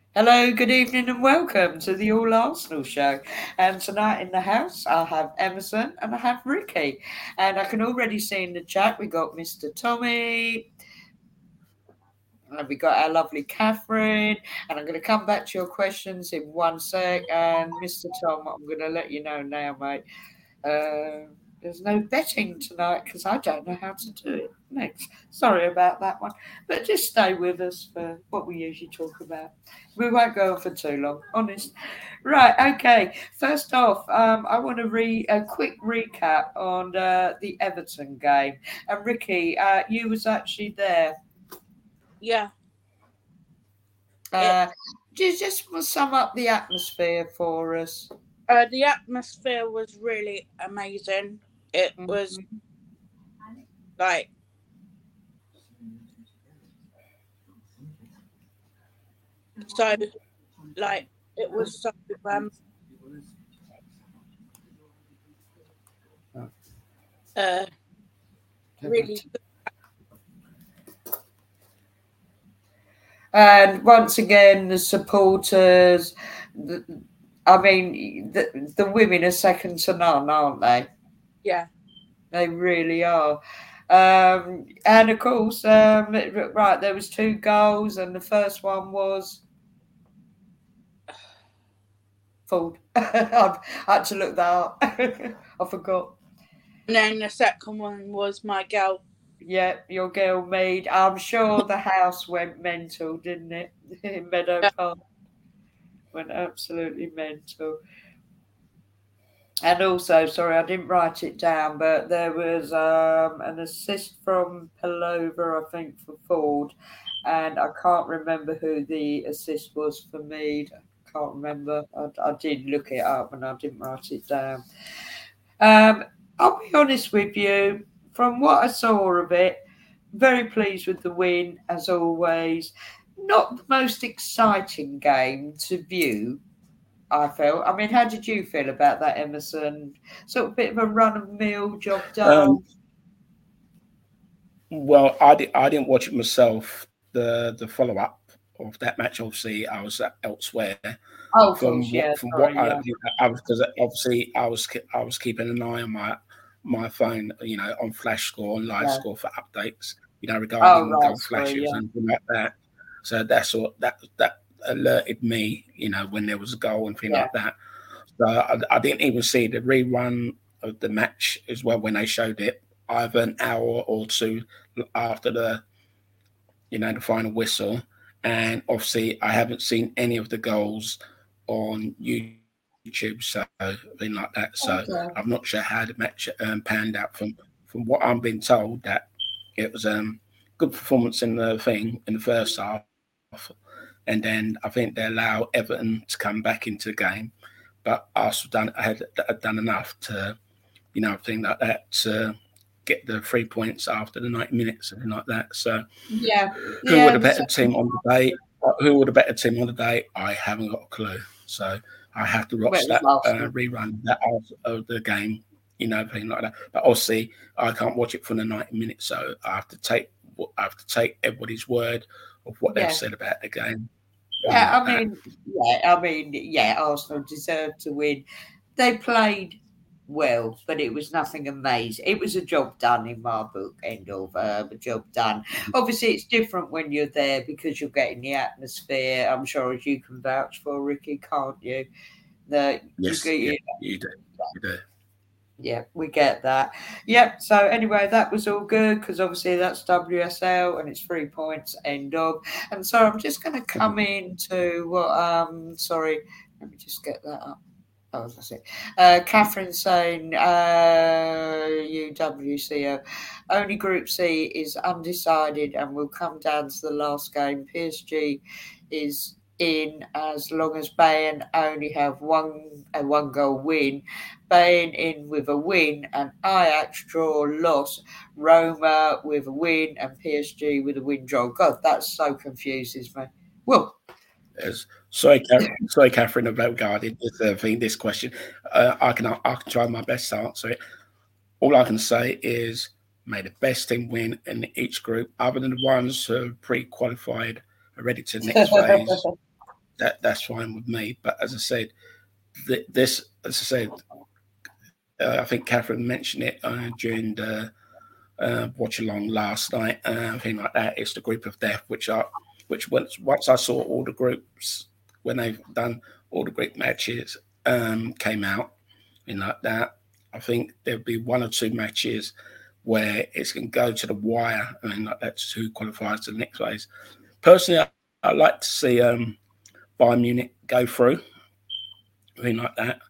Hello, good evening, and welcome to the All Arsenal Show. And tonight in the house, I have Emerson and I have Ricky. And I can already see in the chat we got Mr. Tommy, and we got our lovely Catherine. And I'm going to come back to your questions in one sec. And Mr. Tom, I'm going to let you know now, mate. There's no betting tonight because I don't know how to do it next. Sorry about that one. But just stay with us for what we usually talk about. We won't go on for too long, honest. Right, okay. First off, I want to read a quick recap on the Everton game. And Ricky, you was actually there. Yeah, it Uh, just sum up the atmosphere for us. the atmosphere was really amazing. It was Mhm. like so like it was so um uh really good. And once again, the supporters, the, I mean, the women are second to none, aren't they? Yeah. They really are. And of course, right, there was two goals, and the first one was Ford. I had to look that up. I forgot. And then the second one was my girl. Yeah, your girl made. I'm sure the house went mental, didn't it? In Meadow Yeah. Park went absolutely mental. And also, sorry, I didn't write it down, but there was an assist from Palova, I think, for Ford, and I can't remember who the assist was for Mead. I can't remember. I did look it up and I didn't write it down. Um, I'll be honest with you. From what I saw of it, very pleased with the win as always. Not the most exciting game to view, I felt. I mean, how did you feel about that, Emerson? Sort of bit of a run of mill job Um, done. well, I didn't watch it myself. The follow up of that match, obviously, I was elsewhere. Oh, of course, yeah. From what Sorry, yeah, I was, because obviously I was keeping an eye on my phone, on Flash Score, on Live yeah. Score for updates, Oh, regarding right, goal sorry, flashes yeah, and things like that. So that's what that alerted me, when there was a goal and thing yeah. like that. So I didn't even see the rerun of the match as well when they showed it, either an hour or two after the final whistle. And obviously, I haven't seen any of the goals on YouTube, so thing like that. So I'm not Okay. sure how the match panned out. From what I'm being told, that it was good performance in the thing in the first half, and then I think they allow Everton to come back into the game, but Arsenal had done enough to thing like that to get the 3 points after the 90 minutes and thing like that. So Yeah, who were yeah, the the better second. team on the day? Who were the better team on the day? I haven't got a clue. So I have to Well, watch it was that Arsenal. rerun that of the game, thing like that. But obviously, I can't watch it for the 90 minutes, so I have to take everybody's word of what they've Yeah, said about the game and yeah. like that. Yeah. Arsenal deserved to win. They played well, but it was nothing amazing. It was a job done in my book. End of a job done. Obviously, it's different when you're there because you're getting the atmosphere. I'm sure as you can vouch for, Ricky, can't you? The you Yes, yeah, get you do, you do. Yeah, we get that. Yep. So anyway, that was all good because obviously that's WSL and it's 3 points. End of. And so I'm just going to come into what. Sorry, let me just get that up. Oh, that's it. Catherine saying, UWCO. Only Group C is undecided and will come down to the last game. PSG is in as long as Bayern only have one goal win. Bayern in with a win and Ajax draw loss. Roma with a win and PSG with a win draw. God, that so confuses me. Well, Yes. Sorry, Catherine, about regarding this question. I can try my best to answer it. All I can say is may the best team win in each group, other than the ones who are pre-qualified, are ready to the next phase. that's fine with me. But as I said, I think Catherine mentioned it during the watch along last night, thing like that. It's the group of death, which once I saw all the groups when they've done all the group matches came out, like that. I think there'll be one or two matches where it's going to go to the wire, like that's who qualifies to the next phase. Personally, I'd like to see Bayern Munich go through, thing like that.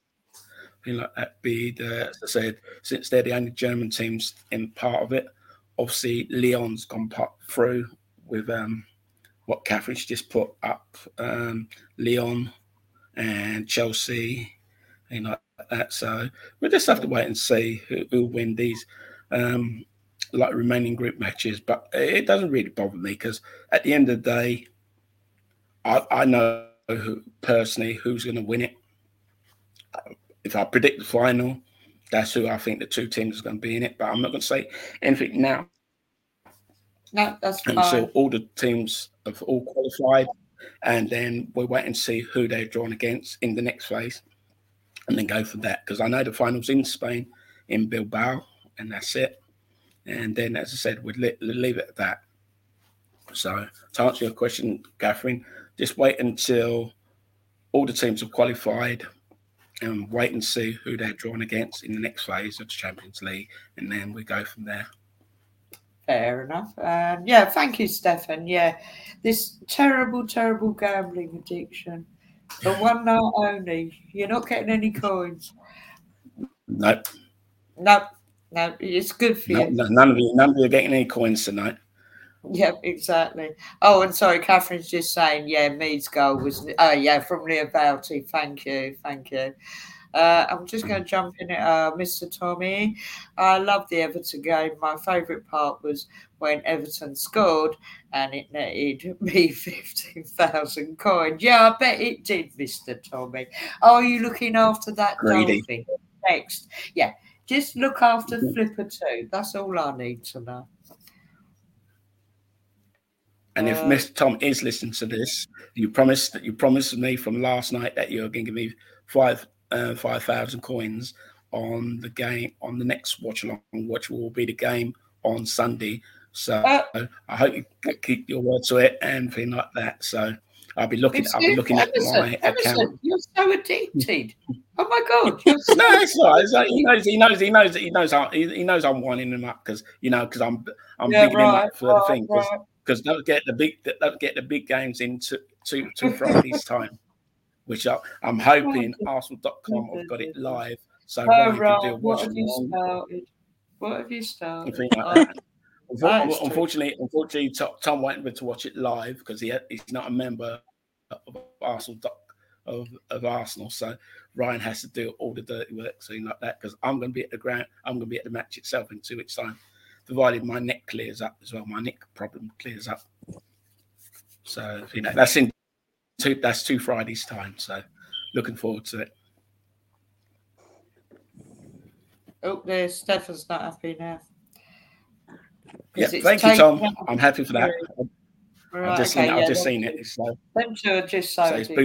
Be as I said, since they're the only German teams in part of it. Obviously, Lyon's gone through with what Catherine's just put up, Lyon and Chelsea, like that. So we'll just have to wait and see who will win these remaining group matches. But it doesn't really bother me because at the end of the day, I know personally who's going to win it. If I predict the final, that's who I think the two teams are going to be in it. But I'm not going to say anything now. No, that's fine. Until all the teams have all qualified, and then we'll wait and see who they're drawn against in the next phase, and then go for that. Because I know the final's in Spain, in Bilbao, and that's it. And then, as I said, we'd leave it at that. So to answer your question, Catherine, just wait until all the teams have qualified and wait and see who they're drawn against in the next phase of the Champions League, and then we go from there. Fair enough. Yeah, thank you, Stefan. Yeah, this terrible, terrible gambling addiction. For one night only. You're not getting any coins. Nope. No, it's good for you. None of you are getting any coins tonight. Yep, exactly. Oh, and sorry, Catherine's just saying, yeah, Mead's goal was, from Leo Bouty. Thank you. I'm just going to jump in at Mr. Tommy. I love the Everton game. My favourite part was when Everton scored and it netted me 15,000 coins. Yeah, I bet it did, Mr. Tommy. Are you looking after that dolphin? Next. Yeah, just look after Flipper too. That's all I need to know. And if Mr. Tom is listening to this, you promised me from last night that you're going to give me 5,000 coins on the game, on the next watch along, which will be the game on Sunday. So I hope you keep your word to it and things like that. So I'll be looking at my account. You're so addicted. Oh my God! No, it's not. It's like, he knows I'm winding him up because I'm bigging him up for the thing because don't get the big games into two Fridays time, which I'm hoping Arsenal.com have got it live so Ryan can do a watch along. What have you started? Like that. Unfortunately, Tom won't be able to watch it live because he's not a member of Arsenal, so Ryan has to do all the dirty work, something like that. Because I'm going to be at the ground, I'm going to be at the match itself in 2 weeks' time, provided my neck clears up as well. My neck problem clears up, so that's 2 Fridays' time. So looking forward to it. Oh, there's Stefan's not happy now. Yeah, thank you, Tom. I'm happy for that. Right, I've just seen it. So, them two are just so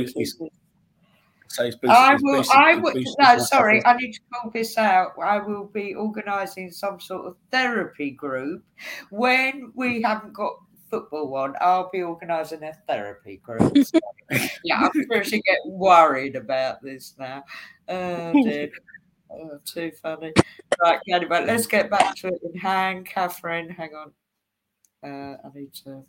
I need to call this out. I will be organising some sort of therapy group. When we haven't got football on, I'll be organising a therapy group. So, yeah, I'm seriously getting worried about this now. Oh, dear. Oh, too funny. Right, anyway, let's get back to it in hand. Catherine, hang on. I need to...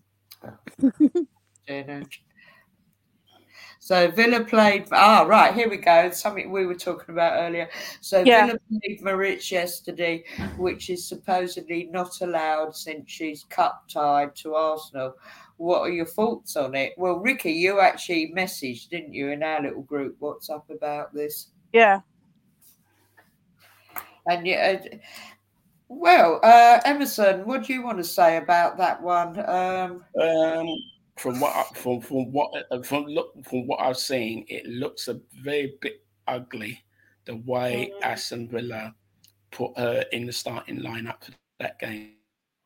So Villa played. Right, here we go. Something we were talking about earlier. So Villa played Maritz yesterday, which is supposedly not allowed since she's cup tied to Arsenal. What are your thoughts on it? Well, Ricky, you actually messaged, didn't you, in our little group? What's up about this? Yeah. And Emerson, what do you want to say about that one? From what I've seen, it looks a very bit ugly the way Aston Villa put her in the starting lineup for that game.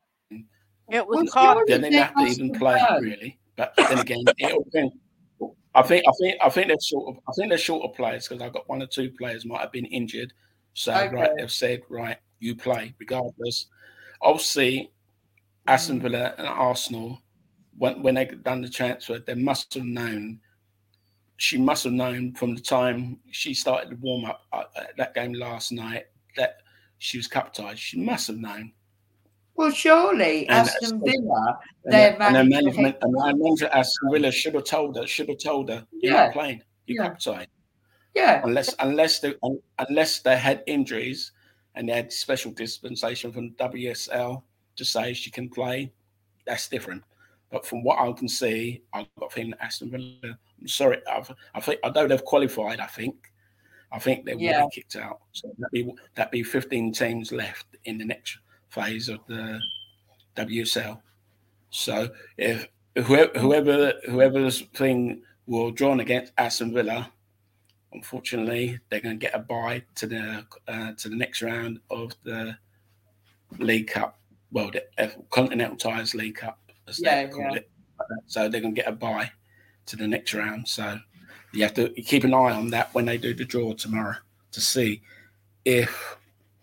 It was hard. They didn't have to even play really, but then again, they're short of players because I've got one or two players might have been injured. So right, Okay. they've said right, you play regardless. Obviously, Aston Villa and Arsenal, when they done the transfer, they must have known. She must have known from the time she started the warm up at that game last night that she was capitalised. She must have known. Well, surely And Aston Villa, and their their manager, manager Aston Villa should have told her, you're not yeah, playing, you're yeah, capitalised. yeah, Unless they had injuries and they had special dispensation from WSL to say she can play, that's different. But from what I can see, I've got a feeling that Aston Villa. I'm sorry, I think although they've qualified, I think they will yeah. be kicked out. So that'd be 15 teams left in the next phase of the WSL. So if whoever's thing will drawn against Aston Villa, unfortunately, they're going to get a bye to the next round of the League Cup. Well, the Continental Tires League Cup, as they call it. So they're going to get a bye to the next round. So you have to keep an eye on that when they do the draw tomorrow to see if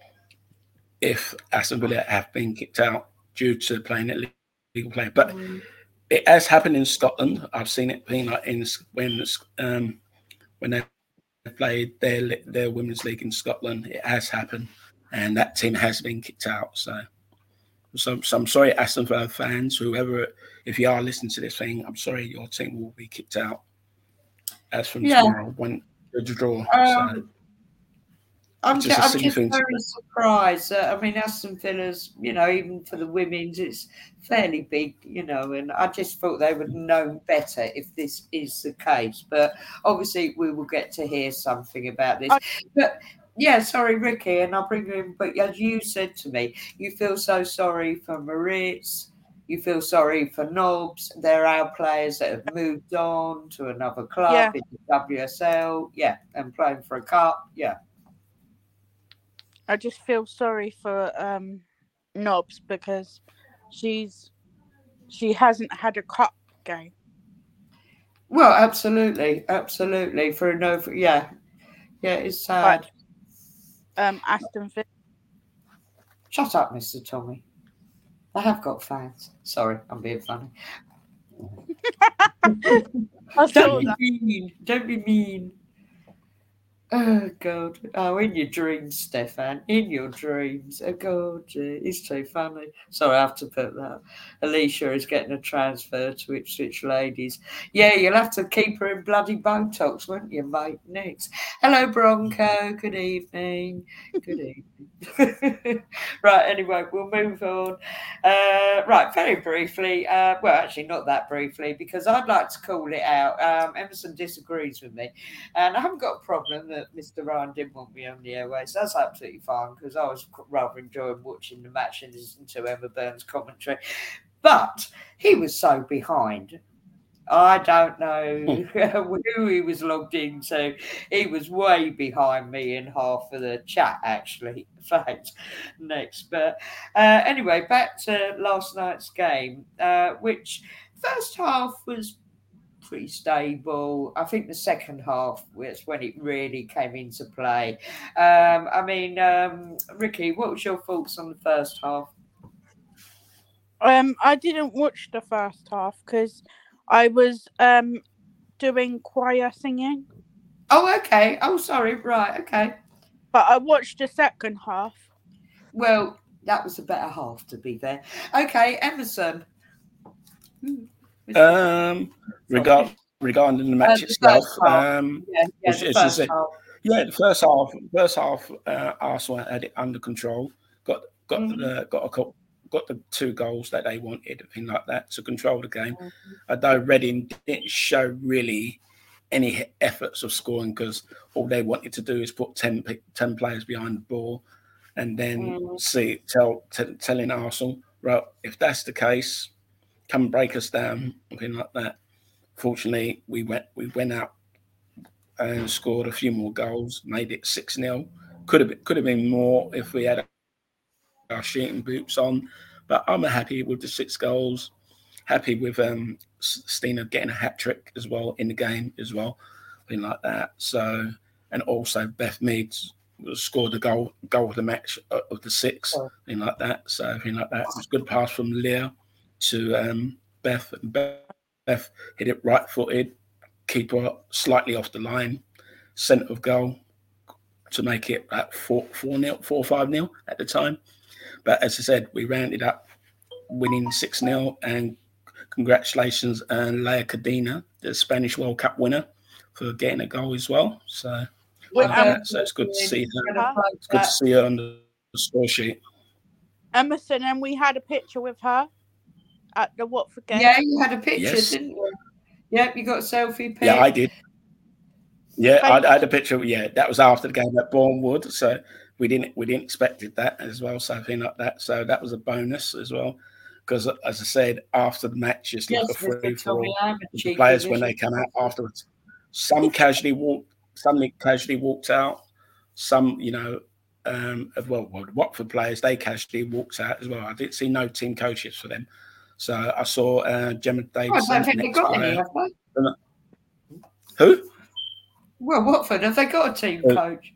Aston Villa have been kicked out due to playing at legal play. But it has happened in Scotland. I've seen it being like when they played their women's league in Scotland. It has happened, and that team has been kicked out. So I'm sorry, Aston Villa fans, whoever, if you are listening to this thing, I'm sorry, your team will be kicked out as from tomorrow when the draw. I'm just very surprised. I mean, Aston Villa's, even for the women's, it's fairly big, and I just thought they would know better if this is the case. But obviously, we will get to hear something about this. But yeah, sorry, Ricky, and I'll bring you in. But as you said to me, you feel so sorry for Maritz. You feel sorry for Nobbs. They're our players that have moved on to another club in the WSL. Yeah, and playing for a cup. Yeah. I just feel sorry for Nobbs because she hasn't had a cup game. Well, absolutely. For yeah, it's sad. Aston Villa. Shut up, Mr. Tommy. I have got fans. Sorry, I'm being funny. Don't be mean. Oh, God. Oh, in your dreams, Stefan. In your dreams. Oh, God. It's too funny. Sorry, I have to put that. Alicia is getting a transfer to Ipswich Ladies. Yeah, you'll have to keep her in bloody Botox, won't you, mate? Next. Hello, Bronco. Good evening. Good evening. Right, anyway, we'll move on. Right, very briefly. Well, actually, not that briefly, because I'd like to call it out. Emerson disagrees with me. And I haven't got a problem that Mr. Ryan didn't want me on the airways. That's absolutely fine because I was rather enjoying watching the match and listening to Emma Burns' commentary. But he was so behind. I don't know who he was logged into. He was way behind me in half of the chat, actually. Thanks. Next. But anyway, back to last night's game, which first half was pretty stable. I think the second half was when it really came into play. Ricky, what was your thoughts on the first half? I didn't watch the first half because I was doing choir singing. Oh, okay. Oh, sorry. Right. Okay. But I watched the second half. Well, that was the better half, to be fair. Okay, Emerson. Regarding the match itself, the first half, Arsenal had it under control. Got the 2 goals that they wanted, everything like that, to control the game. Although Reading didn't show really any efforts of scoring because all they wanted to do is put 10 players behind the ball, and then telling Arsenal, right, if that's the case, come break us down, something like that. Fortunately, we went out and scored a few more goals, made it 6-0. Could have been more if we had our shooting boots on, but I'm happy with the 6 goals. happy with Stina getting a hat trick as well in the game as well, thing like that. So, and also Beth Meads scored the goal of the match of the 6, thing like that. So, thing like that. It was a good pass from Leah to Beth. Beth hit it right-footed, keeper slightly off the line, centre of goal to make it at 4-5-0 at the time. But as I said, we rounded up winning 6-0, and congratulations and Leah Cadena, the Spanish World Cup winner, for getting a goal as well. So, so it's good to see her. It's good to see her on the score sheet. Emerson, and we had a picture with her at the Watford game. Yeah, you had a picture, didn't you? Yep, you got a selfie pic. Yeah, I did. Yeah, I had a picture. Yeah, that was after the game at Bournemouth, so we didn't expect that as well. Something like that. So that was a bonus as well, because as I said, after the match, it's like a free for all the players when they come out afterwards. Some casually walked out. Some, well, the Watford players, they casually walked out as well. I didn't see no team coaches for them. So I saw Gemma Davis. I don't think they got any, have they? Who? Well, Watford, have they got a team coach?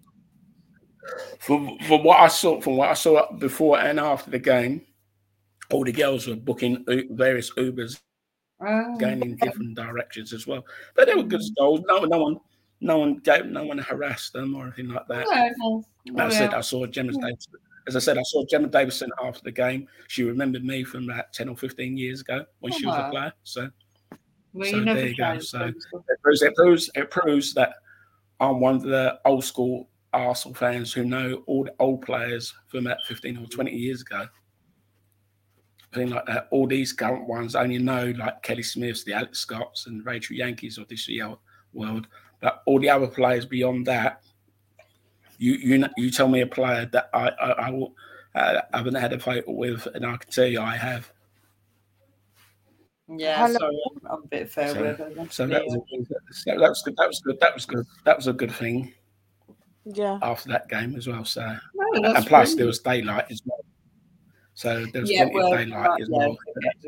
From what I saw before and after the game, all the girls were booking various Ubers, going in different directions as well. But they were good goals. No one harassed them or anything like that. I saw Gemma Davis. As I said, I saw Gemma Davison after the game. She remembered me from about 10 or 15 years ago when she was a player. So there you go. So it proves that I'm one of the old school Arsenal fans who know all the old players from about 15 or 20 years ago. Thing like that. All these current ones only know like Kelly Smiths, the Alex Scotts, and Rachel Yankees of this world. But all the other players beyond that, you tell me a player that I haven't had a photo with, and I can tell you I have. Yeah, sorry, I'm a bit fair weather. So that was good. That was a good thing. Yeah. After that game as well. So and plus there was daylight as well. So there was plenty of daylight as well.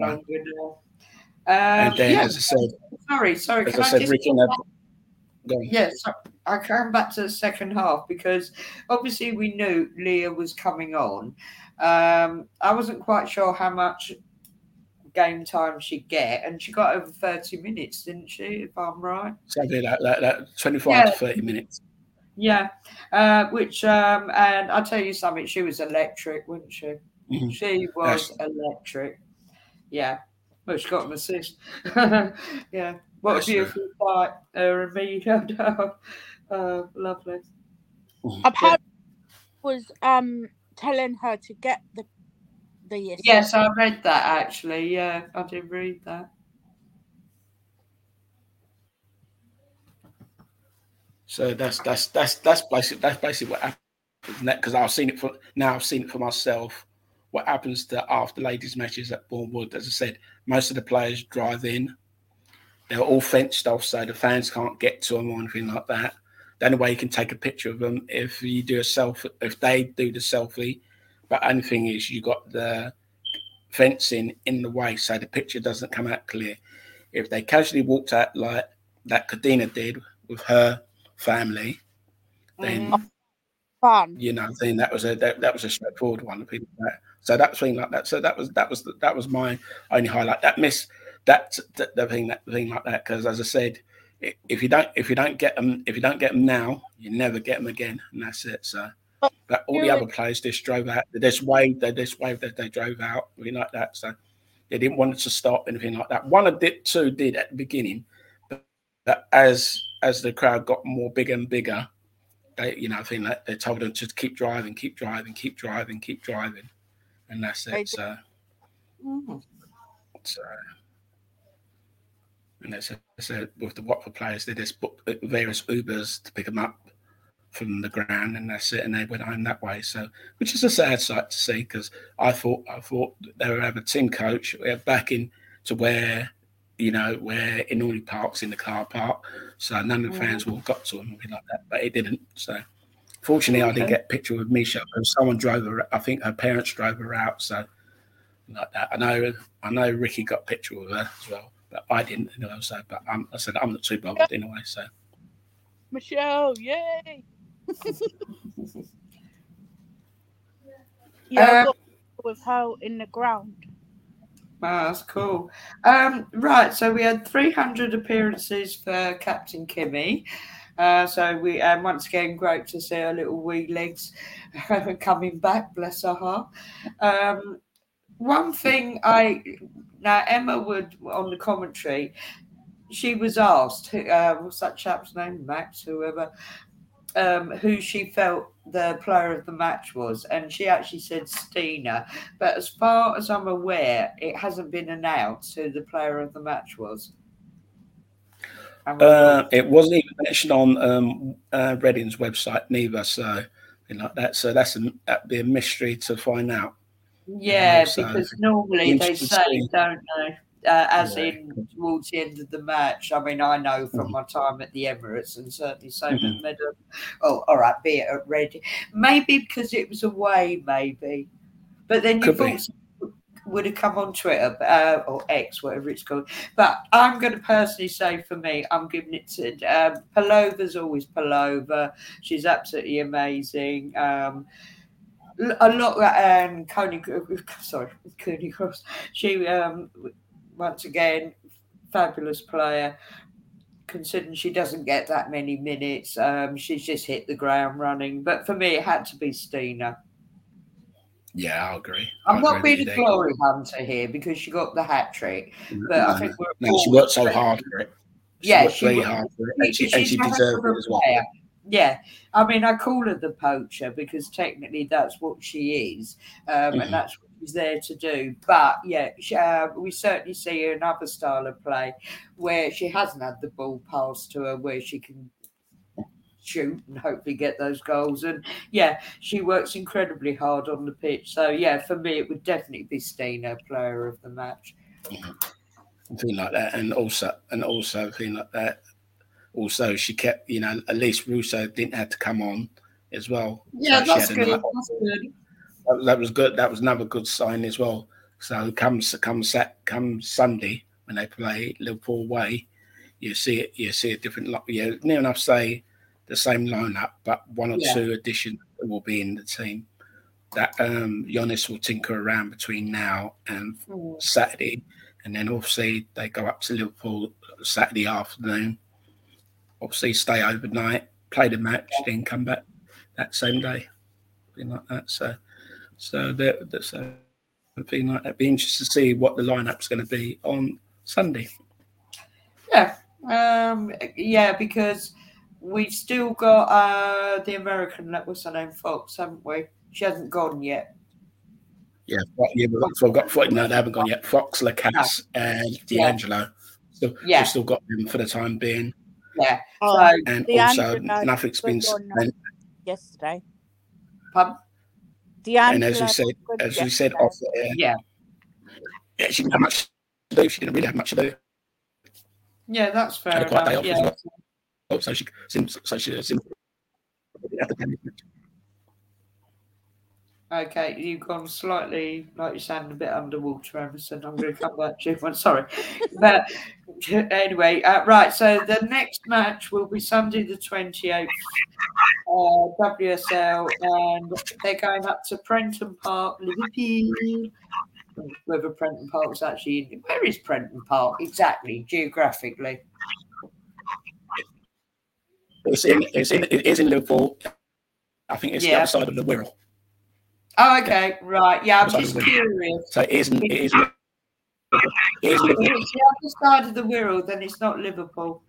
And then, as I said, sorry. As I said, Ricky. Yes, I come back to the second half because obviously we knew Leah was coming on. I wasn't quite sure how much game time she'd get, and she got over 30 minutes, didn't she, if I'm right? Something like that 25 to 30 minutes. Yeah, which, and I'll tell you something, she was electric, wasn't she? Mm-hmm. She was electric. Yeah. Well, she got an assist. Yeah. What a beautiful fight. Her and me. Lovely. Apparently was telling her to get the assist. Yes, I read that actually. Yeah, I did read that. So that's basically what happened. Because I've seen it for myself. What happens to after ladies matches at Bournemouth? As I said, most of the players drive in. They're all fenced off, so the fans can't get to them or anything like that. The only way you can take a picture of them if you do a selfie, if they do the selfie. But only thing is, you got the fencing in the way, so the picture doesn't come out clear. If they casually walked out like that Cadena did with her family, then then that was a straightforward one. People that. So that thing like that. So that was my only highlight. The thing like that. Because as I said, if you don't get them now, you never get them again, and that's it. So, but all the other players just drove out. They just waved that they drove out, anything like that. So they didn't want it to stop, anything like that. One of the two did at the beginning, but as the crowd got more bigger and bigger, they I think that they told them to keep driving, and that's it. So. And as I said, with the Watford players, they just booked various Ubers to pick them up from the ground, and that's it. And they went home that way. So, which is a sad sight to see, because I thought they would have a team coach back in to where it normally parks in the car park. So none of the fans would have got to him, like that. But it didn't. So fortunately, I didn't get a picture with Misha because someone drove her. I think her parents drove her out. So like that. I know Ricky got a picture with her as well, but I didn't. So, but I said I'm not too bothered anyway. So Michelle, yay! I got with her in the ground. Wow, that's cool. Right, so we had 300 appearances for Captain Kimmy. So we once again great to see her little wee legs coming back, bless her heart. One thing now Emma Wood on the commentary, she was asked what's that chap's name, Max, whoever, who she felt the player of the match was, and she actually said Stina. But as far as I'm aware, it hasn't been announced who the player of the match was. It wasn't even mentioned on Reading's website neither. So like that. So that'd be a mystery to find out. Yeah, because normally they say, don't know, in towards the end of the match. I mean, I know from my time at the Emirates and certainly same at oh, all right, be it at Reading. Maybe because it was away, maybe. But then you thought would have come on Twitter or X, whatever it's called. But I'm going to personally say, for me, I'm giving it to Palova's always Palova. She's absolutely amazing. A lot and Coney Cross. She once again fabulous player. Considering she doesn't get that many minutes, she's just hit the ground running. But for me, it had to be Stina. Yeah, I agree. I'm not being a glory hunter here because she got the hat trick, but I think she worked so hard for it. She worked very hard for it, and she deserved it as well. Yeah, I mean, I call her the poacher because technically that's what she is, and that's what she's there to do. But yeah, we certainly see her another style of play where she hasn't had the ball passed to her, where she can shoot and hopefully get those goals. And yeah, she works incredibly hard on the pitch. So yeah, for me, it would definitely be Stina, player of the match. Something like that, and also thing like that. Also, she kept, at least Russo didn't have to come on as well. Yeah, so that's good. That's good. That was good. That was another good sign as well. So come Sunday when they play Liverpool away, you see it. You see a different. Near enough say the same lineup, but one or two additions will be in the team. That Giannis will tinker around between now and Saturday, and then obviously they go up to Liverpool Saturday afternoon. Obviously, stay overnight, play the match, then come back that same day, something like that. So that's something like that. Be interested to see what the lineup's going to be on Sunday. Yeah, because we've still got the American, what's her name, Fox, haven't we? She hasn't gone yet. Yeah, we've got they haven't gone yet. Fox, Lacasse, and D'Angelo. So we've still got them for the time being. Yeah. And also, nothing's been spent yesterday. Pardon? And as we said off air, she didn't have much to do. She didn't really have much to do. Yeah, that's fair enough. So she Okay, you've gone slightly, like you sound a bit underwater, Emerson. I'm going to come back to you. Sorry. But anyway, right, so the next match will be Sunday the 28th, WSL, and they're going up to Prenton Park, Liverpool. Whether Prenton Park's actually where is Prenton Park exactly, geographically? It is in Liverpool. I think it's the other side of the Wirral. Oh, okay, right. Yeah, I'm just curious. So it is if it's the other side of the Wirral, then it's not Liverpool.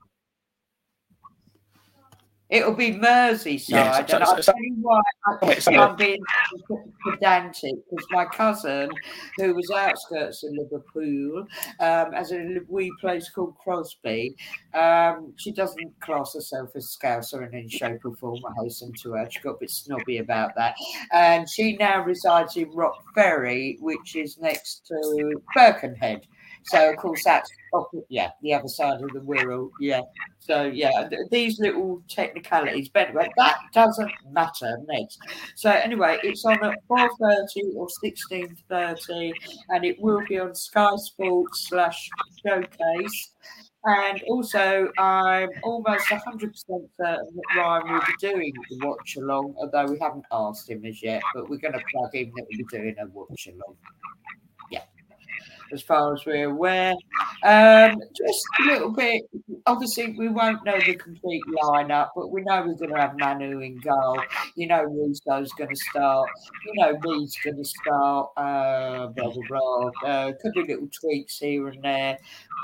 It'll be Merseyside, and I'll tell you why I'm being pedantic, because my cousin, who was outskirts of Liverpool, has a wee place called Crosby. She doesn't class herself as Scouser in any shape or form, I hasten to her. She got a bit snobby about that. And she now resides in Rock Ferry, which is next to Birkenhead. So of course that's the other side of the Wirral. Yeah. So these little technicalities, but anyway, that doesn't matter next. So anyway, it's on at 4:30 or 16:30, and it will be on Sky Sports /Showcase. And also, I'm almost 100% certain that Ryan will be doing the watch along, although we haven't asked him as yet. But we're going to plug in that we'll be doing a watch along. Yeah, as far as we're aware. Just a little bit. Obviously, we won't know the complete lineup, but we know we're going to have Manu in goal. You know, Russo's going to start. You know, Mead's going to start. Blah blah blah. Could be little tweaks here and there.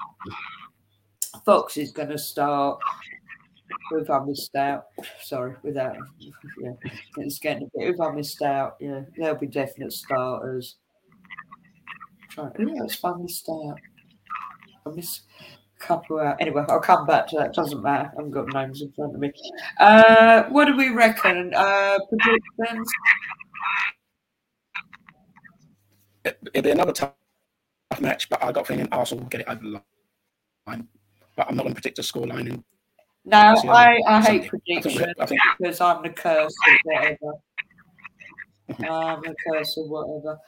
Fox is going to start. Who have I missed out? Sorry, without it's getting a bit. Who have I missed out? Yeah, there'll be definite starters. Who else have I missed out? I missed a couple out. Anyway, I'll come back to that. Doesn't matter. I haven't got names in front of me. What do we reckon? Predictions? It'll be another tough match, but I got a feeling Arsenal will get it over the line. But I'm not going to predict a scoreline. No, I hate predictions because I'm the curse of whatever. I'm the curse of whatever.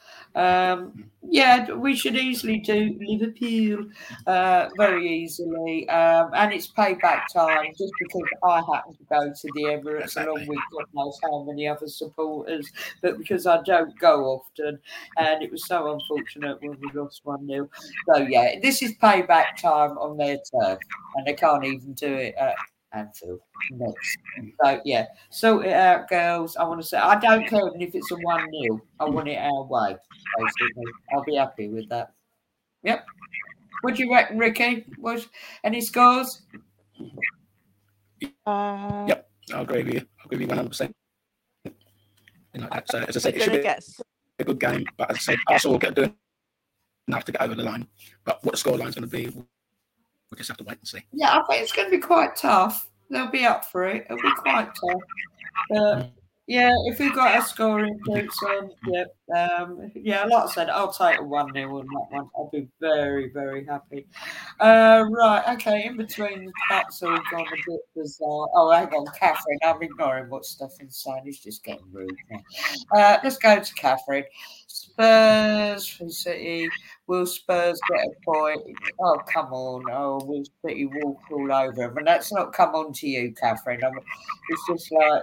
We should easily do Liverpool very easily. And it's payback time just because I happen to go to the Emirates along with God knows how many other supporters, but because I don't go often. And it was so unfortunate when we lost 1-0. So, this is payback time on their turf. And they can't even do it at Anfield next. So sort it out, girls. I want to say I don't care even if it's a 1-0. I want it our way. Basically, I'll be happy with that. Yep. What do you reckon, Ricky? Any scores? Yep, I agree with you. I agree with you 100%. So, as I said, it should be a good game. But as I said, Arsenal will get doing enough to get over the line. But what the scoreline's going to be, we'll just have to wait and see. Yeah, I think it's going to be quite tough. They'll be up for it. It'll be quite tough. If we've got a scoring boots on, like I said, I'll take a 1-0 on that one. I'll be very, very happy. Right, okay, in between the chat's all gone a bit bizarre. Oh, hang on, Catherine. I'm ignoring what Stephen's saying. He's just getting rude now. Let's go to Catherine. Spurs City. Will Spurs get a point? Oh, come on. Oh, will City walk all over them? And that's not come on to you, Catherine. It's just like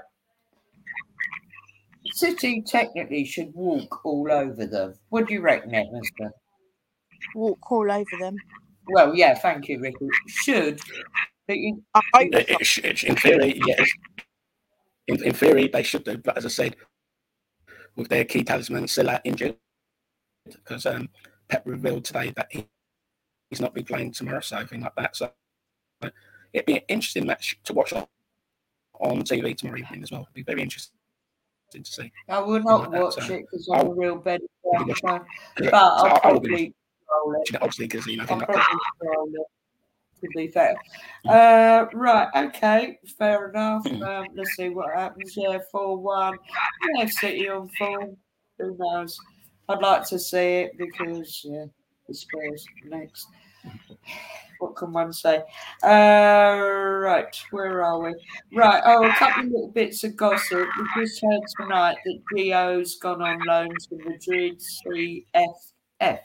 City technically should walk all over them. What do you reckon, Edmiston? Walk all over them. Well, yeah, thank you, Ricky. Should. But in theory, yes. In theory, they should do. But as I said, with their key talisman still out injured, because Pep revealed today that he's not be playing tomorrow, so anything like that. So it'd be an interesting match to watch on TV tomorrow evening as well. It'd be very interesting to see. I will not watch it because I'm a real bed fan. But I'll probably roll it. Obviously, because I'll probably roll it. To be fair. Right, okay, fair enough. Let's see what happens. 4-1. City on form. Who knows? I'd like to see it because the Spurs next. What can one say? Right, where are we? Right, a couple of little bits of gossip. We just heard tonight that Gio's gone on loan to Madrid CFF.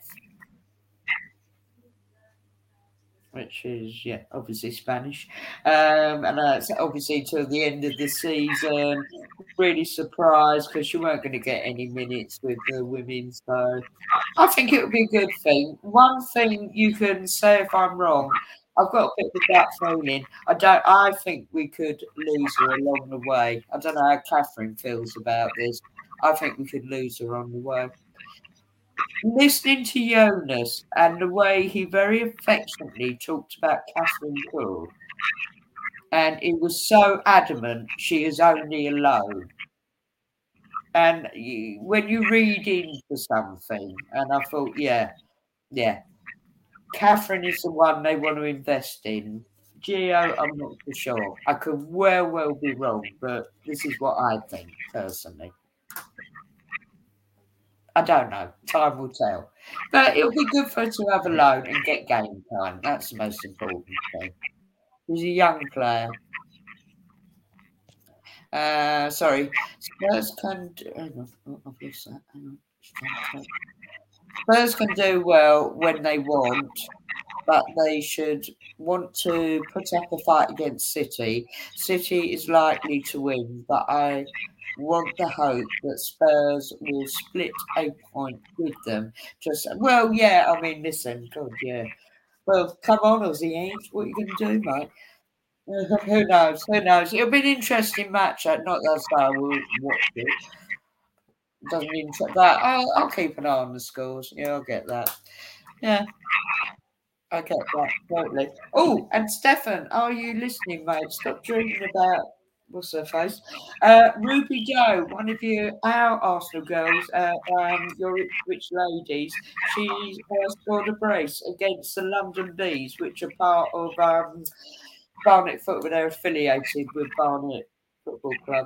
Which is, obviously Spanish. And it's obviously till the end of the season. Really surprised because you weren't going to get any minutes with the women. So I think it would be a good thing. One thing you can say if I'm wrong, I've got a bit of that feeling. I think we could lose her along the way. I don't know how Catherine feels about this. I think we could lose her on the way. Listening to Jonas and the way he very affectionately talked about Catherine Poole, and he was so adamant she is only a loan. And when you read into something, and I thought, Catherine is the one they want to invest in. Gio, I'm not for sure. I could well be wrong, but this is what I think personally. I don't know. Time will tell. But it'll be good for her to have a loan and get game time. That's the most important thing. She's a young player. Sorry. Spurs can do, hang on. Oh, I've lost that. Hang on. Spurs can do well when they want, but they should want to put up a fight against City. City is likely to win, but I want the hope that Spurs will split a point with them. Well, yeah, I mean, listen, God, yeah. Well, come on, Aussie Age, what are you going to do, mate? Who knows? Who knows? It'll be an interesting match. Not that I will watch it. Doesn't interest that. I'll keep an eye on the scores. Yeah, I'll get that. Yeah. I get that totally. Oh, and Stefan, are you listening, mate? Stop dreaming about what's her face. Ruby Joe, one of our Arsenal girls, your rich ladies. She scored a brace against the London Bees, which are part of Barnet Football. They're affiliated with Barnet Football Club,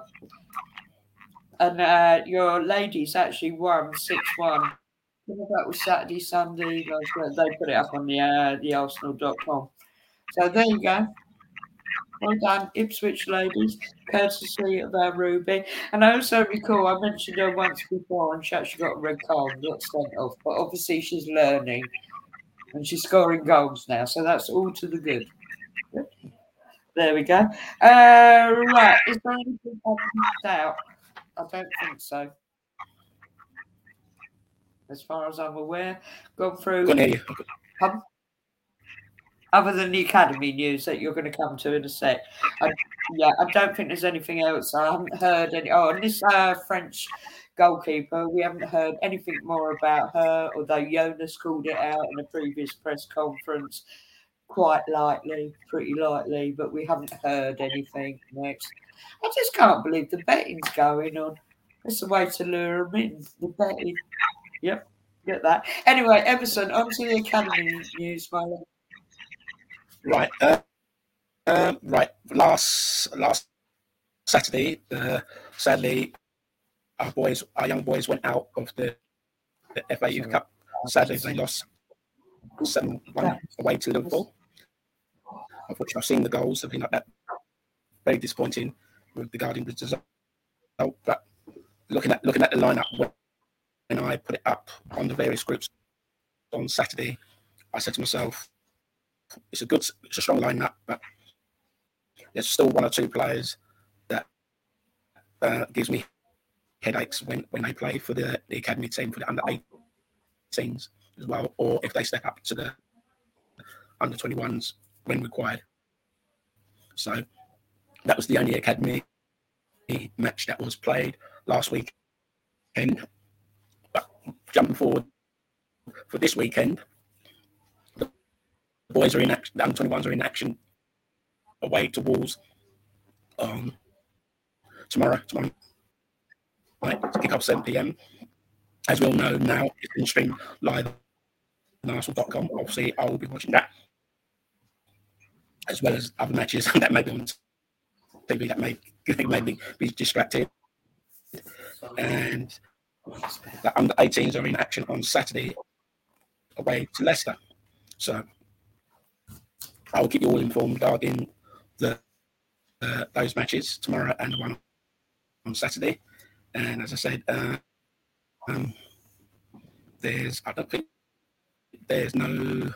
and your ladies actually won 6-1. That was Saturday, Sunday. They put it up on the Arsenal.com. So there you go. Well done, Ipswich ladies, courtesy of our Ruby. And I also recall I mentioned her once before, and she actually got a red card and got sent off. But obviously she's learning, and she's scoring goals now. So that's all to the good. There we go. Right, is there anything I've missed out? I don't think so. As far as I'm aware, gone through. Other than the academy news that you're going to come to in a sec. I don't think there's anything else. I haven't heard any. Oh, and this French goalkeeper, we haven't heard anything more about her, although Jonas called it out in a previous press conference. Quite pretty lightly, but we haven't heard anything next. I just can't believe the betting's going on. It's a way to lure them in. The betting. Yep, get that. Anyway, Emerson, on to the academy news, my love. Right. Right. Last Saturday, sadly, our young boys went out of the FA Youth Cup. Sadly, they lost 7-1 away to Liverpool. Unfortunately, I've seen the goals, something like that. Very disappointing regarding the result. But looking at the lineup, when I put it up on the various groups on Saturday, I said to myself, it's a strong lineup, but there's still one or two players that gives me headaches when they play for the academy team, for the under 18s as well, or if they step up to the under 21s when required. So that was the only academy match that was played last weekend. But jumping forward for this weekend, the boys are in action, the under 21s are in action away to Wolves tomorrow night to kick off 7 p.m. As we all know now, it's been streamed live on Arsenal.com. Obviously, I will be watching that, as well as other matches that may be on TV that may be distracted. And the under 18s are in action on Saturday away to Leicester. So I will keep you all informed regarding those matches tomorrow and the one on Saturday. And as I said, there's no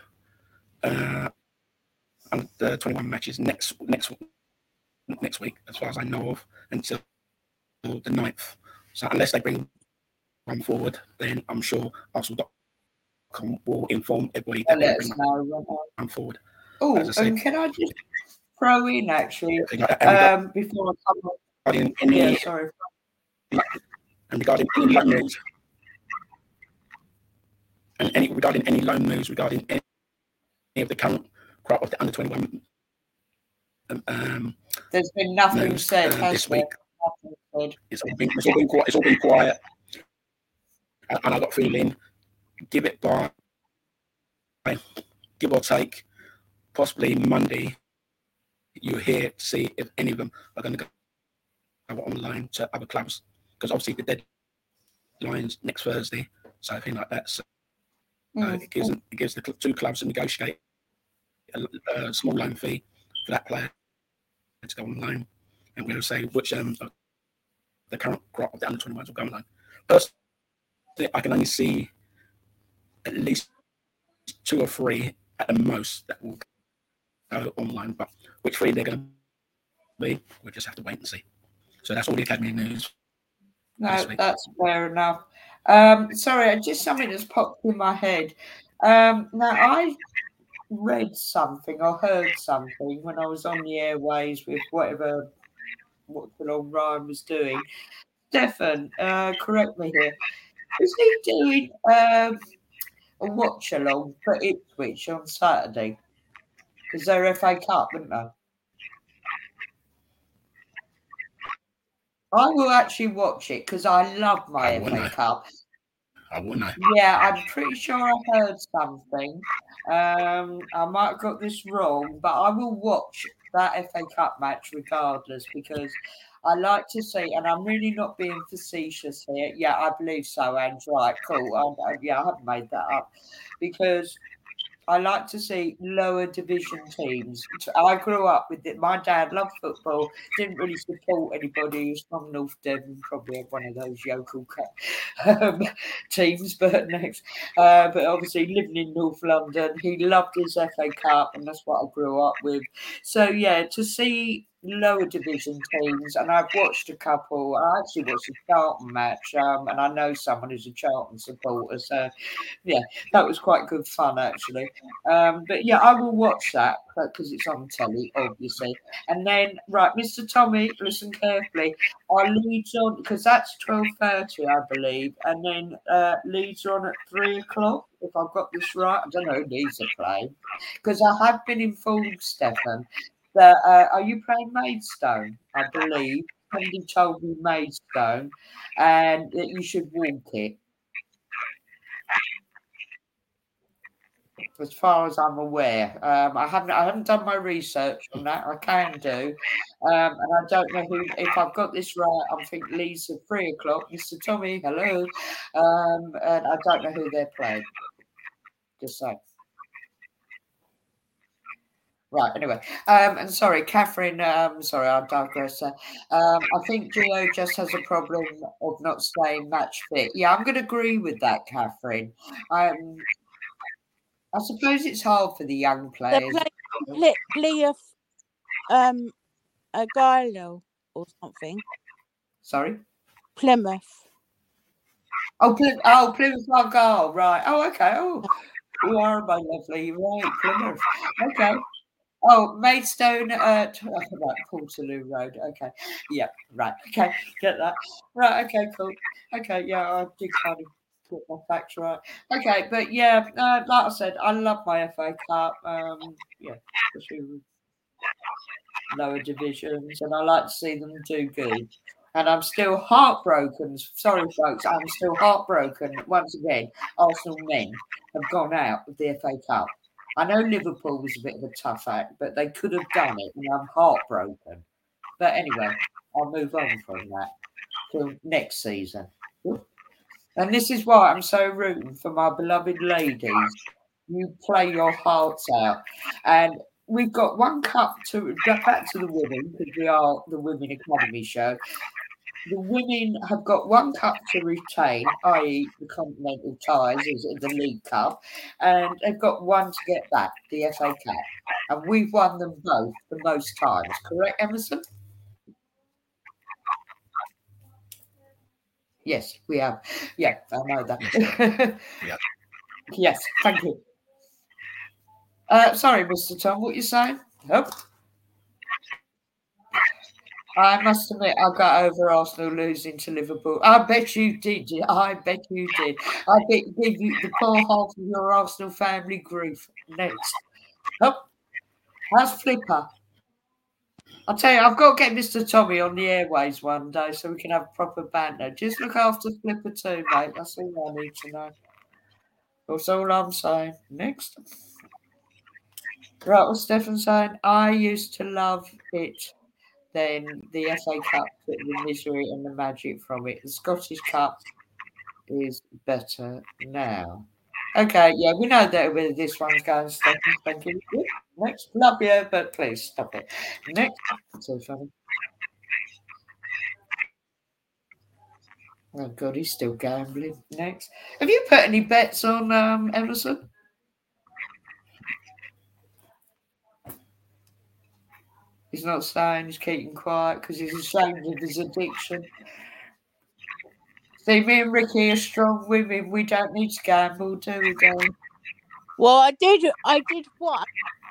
under 21 matches next week, as far as I know of, until the 9th. So unless they bring one forward, then I'm sure Arsenal.com will inform everybody that they bring one forward. Oh, and can I just throw in actually before I come on? Sorry. And regarding any loan news, regarding any loan news regarding any of the current crop of the under 21. There's been nothing said this week. It's all been quiet, and I got a feeling, give or take, possibly Monday, you'll hear to see if any of them are going to go on loan to other clubs, because obviously the deadline's next Thursday, So I think like that's it gives the two clubs to negotiate a small loan fee for that player to go on loan, and we'll say which the current crop of the under 21s will go on loan. Personally, I can only see at least 2 or 3 at the most that will go online, but which 3 they're going to be, we'll just have to wait and see. So that's all the academy news. No, that's fair enough. Sorry, just something that's popped in my head. Now, I read something or heard something when I was on the airways with what the long Ryan was doing. Stefan, correct me here. Was he doing a watch along for Ipswich on Saturday? Because they're FA Cup, aren't they? I will actually watch it because I love my FA Cup. I wouldn't know. Yeah, I'm pretty sure I heard something. I might have got this wrong, but I will watch that FA Cup match regardless because I like to see, and I'm really not being facetious here. Yeah, I believe so, Ange. Right, cool. I haven't made that up because I like to see lower division teams. I grew up with it. My dad loved football, didn't really support anybody who's from North Devon, probably had one of those yokel teams, but obviously living in North London, he loved his FA Cup, and that's what I grew up with. So, yeah, to see lower division teams, and I've watched a couple. I actually watched a Charlton match, and I know someone who's a Charlton supporter, so yeah, that was quite good fun actually. But yeah, I will watch that because it's on telly, obviously. And then, right, Mr. Tommy, listen carefully. Our Leeds on because that's 12:30, I believe, and then Leeds are on at 3:00. If I've got this right, I don't know who Leeds are playing because I have been informed, Stefan, that are you playing Maidstone? I believe somebody told me Maidstone, and that you should walk it. As far as I'm aware, I haven't done my research on that. I can do, and I don't know who. If I've got this right, I think Leeds at 3:00. Mr. Tommy, hello, and I don't know who they're playing. Just saying. Right. Anyway, and sorry, Catherine. Sorry, I digress. I think Gio just has a problem of not staying match fit. Yeah, I'm going to agree with that, Catherine. I suppose it's hard for the young players. Play a Gilo or something. Sorry? Plymouth. Plymouth Argyle, right. Oh, okay. Oh, you are my lovely. Right, Plymouth. Okay. Oh, Maidstone right, Portaloo Road. Okay. Yeah, right. Okay, get that. Right, okay, cool. Okay, yeah, I did kind of get my facts right. Okay, but yeah, like I said, I love my FA Cup. Yeah, especially with lower divisions, and I like to see them do good. And I'm still heartbroken. Sorry, folks, I'm still heartbroken. Once again, Arsenal men have gone out of the FA Cup. I know Liverpool was a bit of a tough act, but they could have done it, and I'm heartbroken. But anyway, I'll move on from that till next season. And this is why I'm so rooting for my beloved ladies. You play your hearts out. And we've got one cup to get back to the women because we are the Women Academy show. The women have got one cup to retain, i.e., the Continental Ties, is the League Cup, and they've got one to get back, the FA Cup. And we've won them both the most times. Correct, Emerson? Yes, we have. Yeah, I know that. Yeah. Yes, thank you. Sorry, Mr. Tom, what you saying? Nope. I must admit, I got over Arsenal losing to Liverpool. I bet you did. I bet you did. I bet give you the poor half of your Arsenal family grief. Next. Oh, how's Flipper? I'll tell you, I've got to get Mr. Tommy on the airways one day so we can have proper banter. Just look after Flipper too, mate. That's all I need to know. That's all I'm saying. Next. Right, what's Stefan saying? I used to love it. Then the FA Cup took the misery and the magic from it. The Scottish Cup is better now. Okay, yeah, we know that where this one's going, Stephanie. Thank you. Next, love you, but please stop it. Next, so funny. Oh God, he's still gambling. Next, have you put any bets on Emerson? He's not saying. He's keeping quiet because he's ashamed of his addiction. See, me and Ricky are strong women. We don't need to gamble, do we, darling? Well, I did what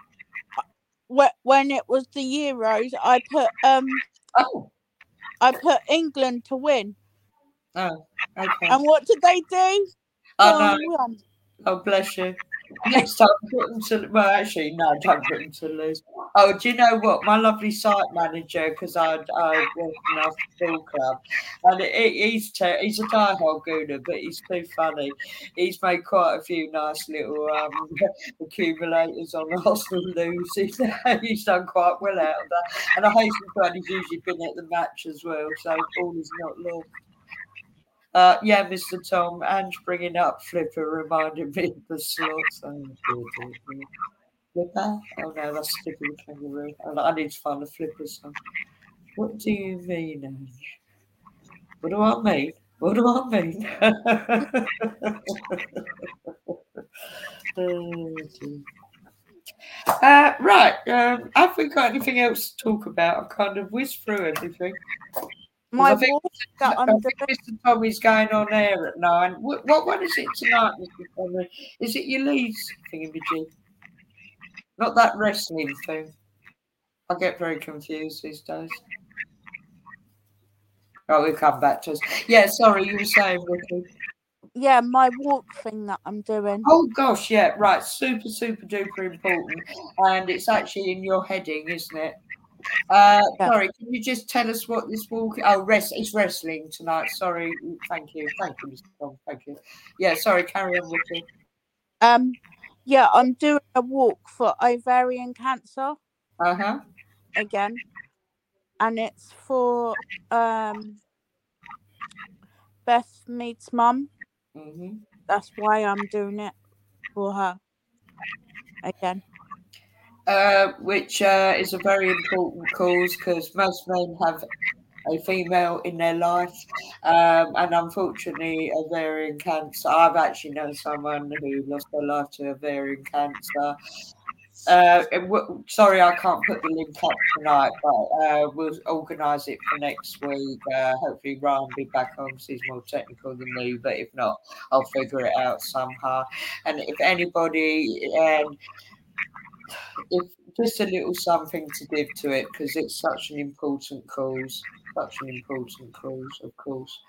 when it was the Euros. Oh, I put England to win, oh, okay. and what did they do? Oh no. They won. Oh, bless you. Next time, put them to. Well, actually, no, don't put them to lose. Oh, do you know what? My lovely site manager, because I work in our school club, and he's a diehard gooner, but he's too funny. He's made quite a few nice little accumulators on Arsenal losing. He's done quite well out of that. And I hasten to add, he's usually been at the match as well, so all is not lost. Yeah, Mr. Tom, and bringing up Flipper reminded me of the slots. Oh, dear. Flipper? Oh no, that's Sticky the Kangaroo. I need to find the Flipper song. What do you mean, Ange? What do I mean? What do I mean? Oh, dear. Right, have we got anything else to talk about? I've kind of whizzed through everything. My I think, walk that I I'm think doing. Mr. Tommy's going on air at 9. What is it tonight, Mr. Tommy? Is it your Leeds thingamajig? Not that wrestling thing. I get very confused these days. Oh, we'll come back to us. Yeah, sorry, you were saying, Ricky. Yeah, my walk thing that I'm doing. Oh, gosh, yeah, right. Super, super duper important. And it's actually in your heading, isn't it? Sorry, can you just tell us what this walk? Oh, it's wrestling tonight. Sorry, thank you, Mr. Tom. Thank you. Yeah, sorry. Carry on with it. Yeah, I'm doing a walk for ovarian cancer Uh-huh. again, and it's for Beth Mead's mum. Mm-hmm. That's why I'm doing it for her again. Which is a very important cause because most men have a female in their life, and unfortunately, ovarian cancer. I've actually known someone who lost their life to ovarian cancer. Sorry, I can't put the link up tonight, but we'll organise it for next week. Hopefully, Ryan will be back on because he's more technical than me. But if not, I'll figure it out somehow. And if anybody, if just a little something to give to it because it's such an important cause. Such an important cause, of course.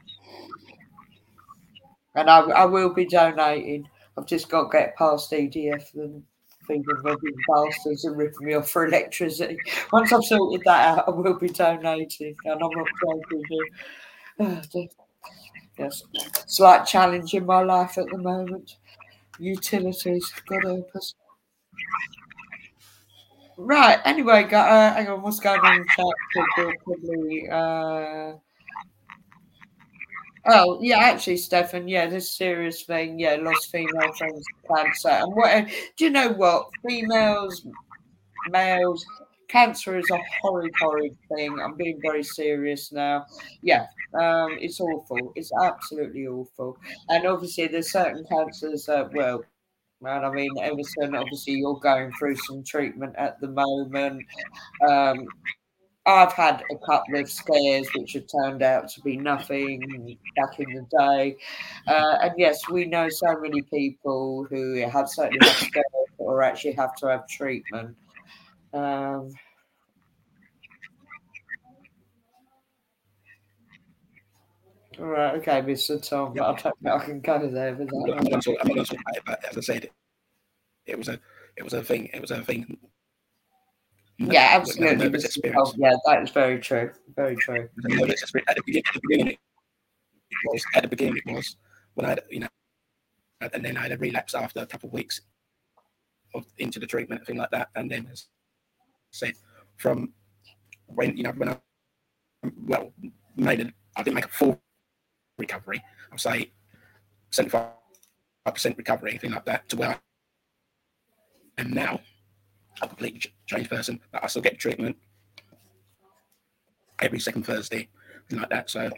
And I will be donating. I've just got to get past EDF and feeding robbing bastards and ripping me off for electricity. Once I've sorted that out, I will be donating. And I'm not joking here. Oh, dear. Yes. Slight challenge in my life at the moment. Utilities, God help us. Right, anyway, hang on, what's going on in chat? Probably, oh, yeah, actually, Stefan, yeah, this serious thing, yeah, lost female friends to cancer. And what do you know what? Females, males, cancer is a horrid, horrid thing. I'm being very serious now. Yeah, it's awful. It's absolutely awful. And obviously, there's certain cancers that, well, man, I mean, Emerson, obviously, you're going through some treatment at the moment. I've had a couple of scares which have turned out to be nothing back in the day. And yes, we know so many people who have certainly had scares or actually have to have treatment. All right, okay, Mr. Tom, Yep. I don't know I can go there with I'm not that. going to talk about it, but as I said, it was a thing. It was a thing. Yeah, absolutely. Nervous experience. Yeah, that is very true. Very true. At the beginning, it was when I had, and then I had a relapse after a couple of weeks into the treatment, thing like that, and then as I said, from when I didn't make a full recovery. I'll say 75% recovery, anything like that, to where I am now. A completely changed person, but I still get treatment every second Thursday, like that. So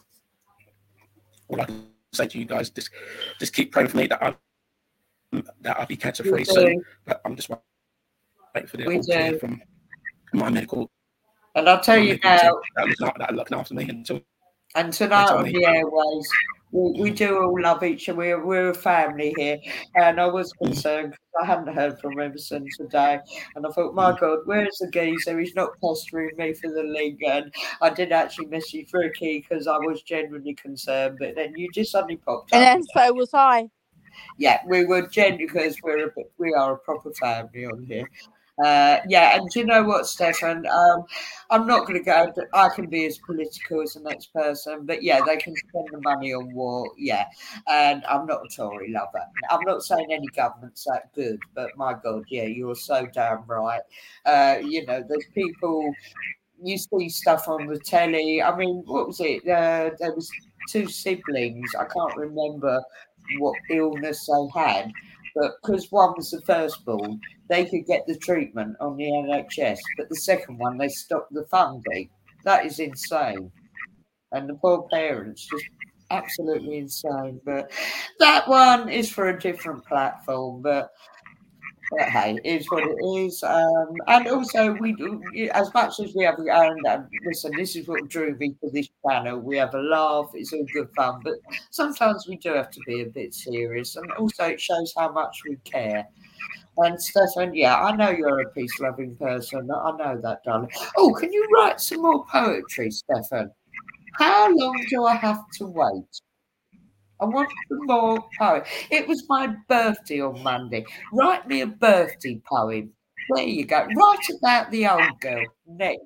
all I can say to you guys, just keep praying for me that I'll be cancer free soon. But I'm just waiting for the all clear from my medical. And I'll tell you now, that are looking after me until. And tonight on the airways, we do all love each other. We're a family here. And I was concerned because I hadn't heard from Emerson today. And I thought, my God, where's the geezer? He's not pestering me for the link. And I did actually message Ricky because I was genuinely concerned. But then you just suddenly popped up. And then so was I. Yeah, we were genuine because we are a proper family on here. Yeah, and do you know what, Stefan? I'm not going to go. I can be as political as the next person, but yeah, they can spend the money on war. Yeah, and I'm not a Tory lover. I'm not saying any government's that good, but my God, yeah, you're so damn right. There's people. You see stuff on the telly. I mean, what was it? There was 2 siblings. I can't remember what illness they had, but because one was the firstborn, they could get the treatment on the NHS, but the second one, they stopped the funding. That is insane. And the poor parents, just absolutely insane. But that one is for a different platform. But hey, it's what it is. And also, we do, as much as we have, and listen, this is what drew me to this channel. We have a laugh, it's all good fun, but sometimes we do have to be a bit serious. And also, it shows how much we care. And Stefan, yeah, I know you're a peace-loving person. I know that, darling. Oh, can you write some more poetry, Stefan? How long do I have to wait? I want some more poem. It was my birthday on Monday. Write me a birthday poem. There you go. Write about the old girl. Next.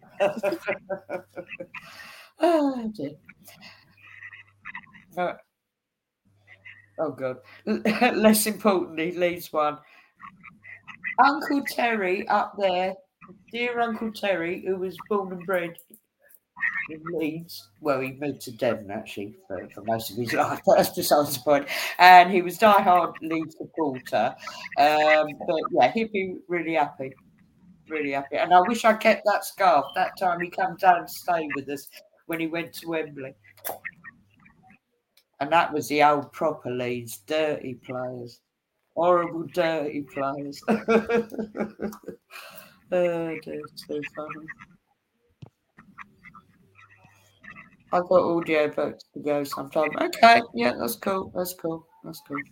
Oh, dear. Oh, God. Less importantly, leads one. Uncle Terry up there, dear Uncle Terry, who was born and bred in Leeds. Well, he moved to Devon actually for most of his life. That's besides the point. And he was diehard Leeds supporter. But yeah, he'd be really happy. Really happy. And I wish I kept that scarf that time he came down to stay with us when he went to Wembley. And that was the old proper Leeds, dirty players. Horrible, dirty players. Oh, dear, too funny. I've got audio books to go sometime. Okay, yeah, that's cool. That's cool. That's cool.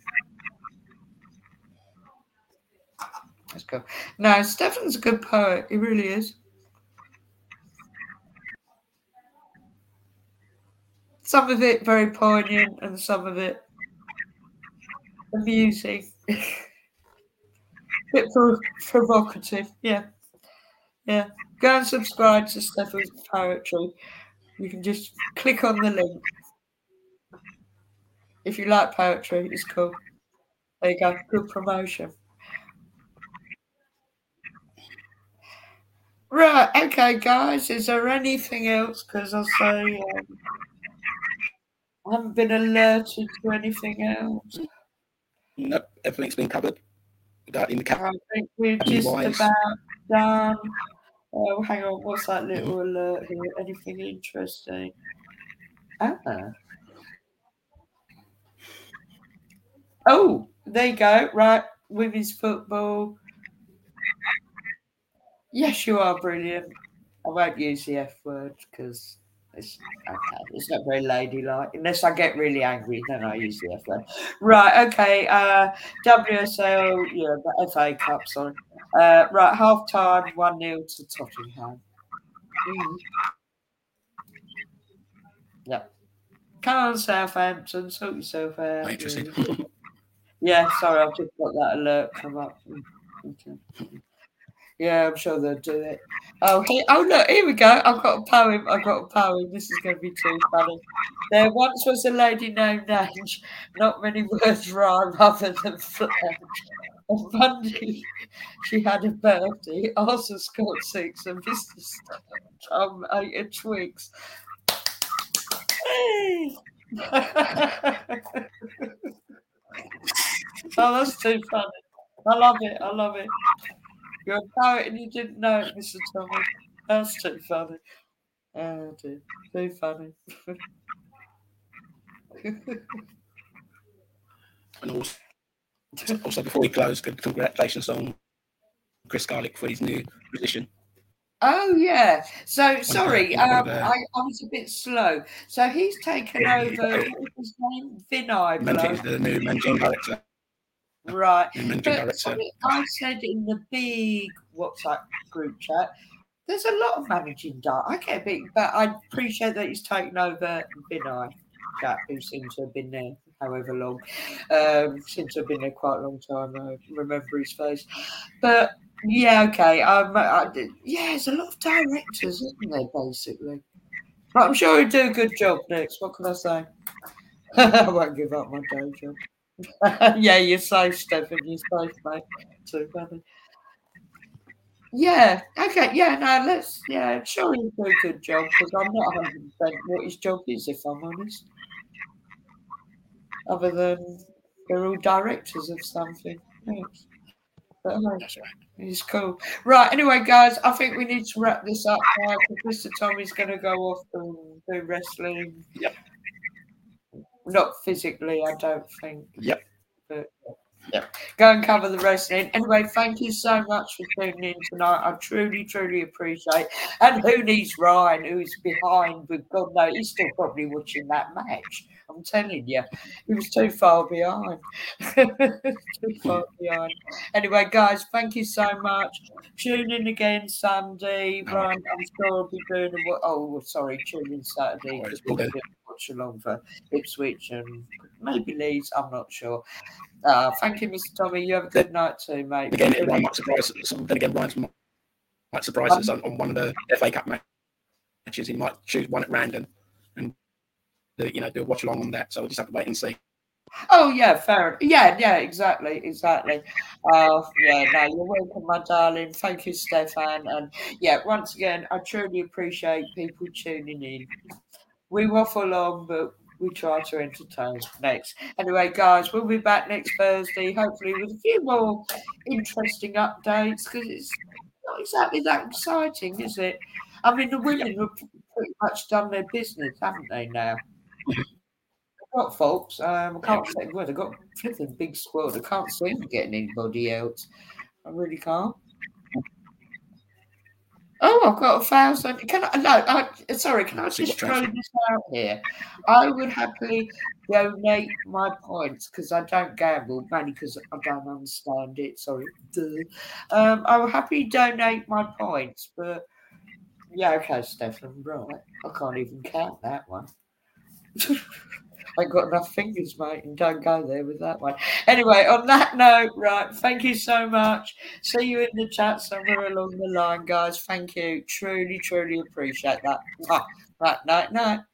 That's cool. No, Stefan's a good poet. He really is. Some of it very poignant and some of it amusing. Bit provocative. Yeah. Yeah. Go and subscribe to Stefan's poetry. You can just click on the link. If you like poetry, it's cool. There you go. Good promotion. Right. Okay, guys. Is there anything else? Because I'll say I haven't been alerted to anything else. Nope, everything's been covered. I think we're just about done. Oh, hang on. What's that little alert here? Anything interesting? Oh, there you go. Right. Women's football. Yes, you are brilliant. I won't use the F word because it's okay. It's not very ladylike. Unless I get really angry, then I use the F word. Right, okay. WSL, yeah, the FA Cup, sorry. Right, half time, 1-0 to Tottenham. Yeah. Come on, Southampton, sort yourself out. Interesting. Yeah, sorry, I've just got that alert come up. Okay. Yeah, I'm sure they'll do it. Oh, look, here we go. I've got a poem. This is going to be too funny. There once was a lady named Ange. Not many words rhyme other than flange. On Monday, she had a birthday. Arthur scored 6 and Mr. Tom ate a Twix. Hey. Oh, that's too funny. I love it. I love it. You're a poet and you didn't know it, Mr. Tommy. That's too funny. Oh, dear. Too funny. And also before we close, congratulations on Chris Garlick for his new position. Oh, yeah. So, sorry, I was a bit slow. So he's taken over, what was his name? Vinay Blow. He's the new managing director. Right. But sorry, I said in the big WhatsApp group chat, there's a lot of managing directors. I get a bit, but I appreciate that he's taken over Vinay, chap who seems to have been there however long. Seems to have been there quite a long time. I remember his face. But yeah, okay. Yeah, there's a lot of directors, isn't there, basically? But I'm sure he'll do a good job next. What can I say? I won't give up my day job. Yeah, you're safe, Stefan. You're safe, mate. Too funny. Yeah, okay, yeah, no, I'm sure he'll do a good job because I'm not 100% what his job is, if I'm honest. Other than they're all directors of something. Thanks. But he's cool. Right, anyway, guys, I think we need to wrap this up now because Mr. Tommy's going to go off and do wrestling. Yep. Not physically, I don't think. Yep. But yeah, go and cover the wrestling. Anyway, thank you so much for tuning in tonight. I truly, truly appreciate it. And who needs Ryan, who's behind with God knows, he's still probably watching that match. I'm telling you, he was too far behind. Too far behind. Anyway, guys, thank you so much. Tune in again Sunday. Ryan, I'm sure I'll be doing tune in Saturday because we'll do watch along for Ipswich and maybe Leeds. I'm not sure. Thank you, Mr. Tommy. You have a good night too, mate. Again, Ryan might surprise us. Then again, Ryan might surprise us on one of the FA Cup matches. He might choose one at random and do a watch along on that. So we'll just have to wait and see. Oh yeah, fair. Yeah, exactly. Yeah, no, you're welcome, my darling. Thank you, Stefan. And yeah, once again, I truly appreciate people tuning in. We waffle on, but we try to entertain next. Anyway, guys, we'll be back next Thursday, hopefully with a few more interesting updates because it's not exactly that exciting, is it? I mean, the women have pretty much done their business, haven't they, now? They've got faults. I can't say, well, they've got a flipping big squad. I can't see them getting anybody else. I really can't. Oh, I've got 1,000. Can I just throw this out here? I would happily donate my points because I don't gamble, mainly because I don't understand it. Sorry. I will happily donate my points, but yeah, okay, Stefan, right. I can't even count that one. I ain't got enough fingers, mate, and don't go there with that one. Anyway, on that note, right, thank you so much. See you in the chat somewhere along the line, guys. Thank you. Truly, truly appreciate that. Right, night.